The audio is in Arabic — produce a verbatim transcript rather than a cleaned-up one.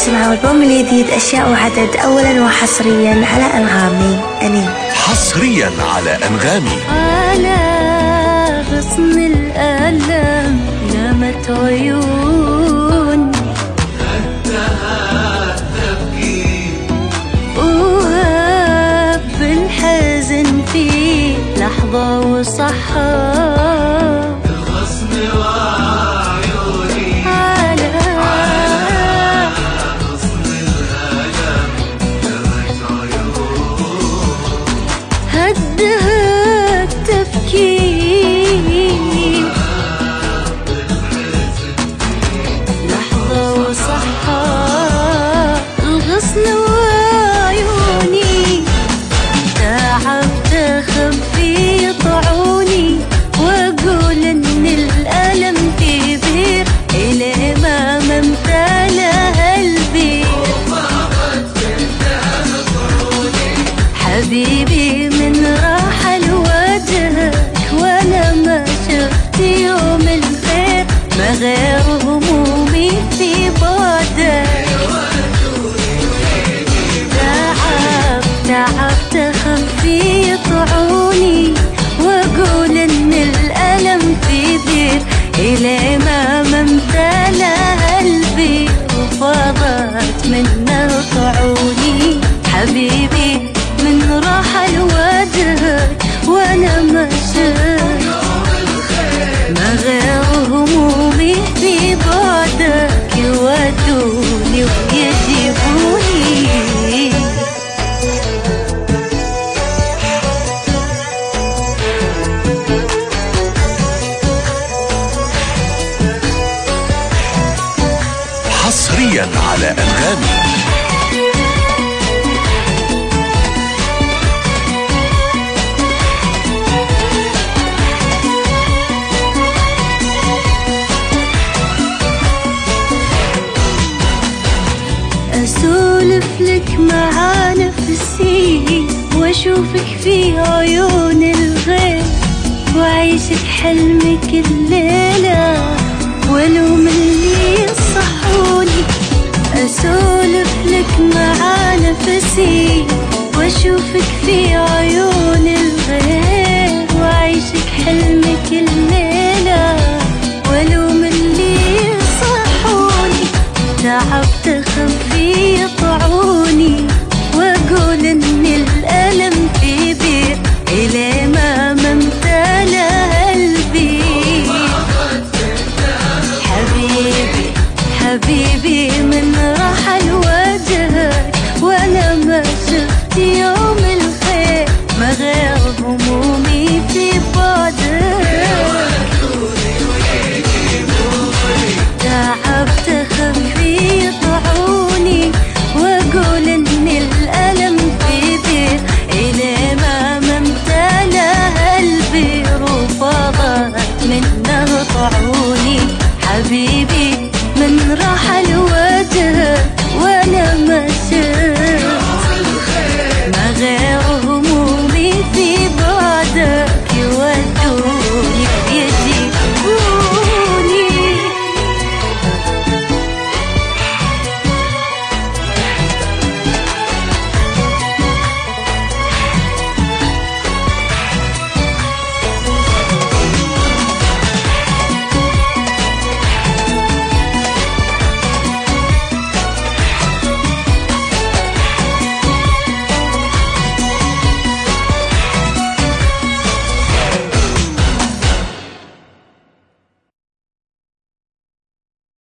تسمعوا البوم الجديد أشياء وعدد، أولا وحصريا على أنغامي. أني حصريا على أنغامي. على غصن الألم نامت عيون انتهى التفكير وهب الحزن في لحظة وصحى الغصن وعيوني على غصن الألم نامت عيون هدها التفكير لحظة وصحى الغصن وعيوني تعبت أخبي طعوني وأقول إن الألم كبير إلى ما ممتلأ البير حبيبي من راحل وجهك وأنا ما شفت يوم الخير ما غير همومي في بعدك تعب تعبت أخفي طعوني وأقول إن الألم كبير إلى ما ممتلأ البير وفاضت منه طعوني حبيبي من رحل وجهك وأنا ما شفت ما غير همومي في بعدك يودوني ويجيبوني حصريا على أنغامي. أسولف لك مع نفسي وأشوفك في عيون الغير وأعيشك حلمك الليلة ولوم اللي يصحوني أسولف لك مع نفسي وأشوفك في عيون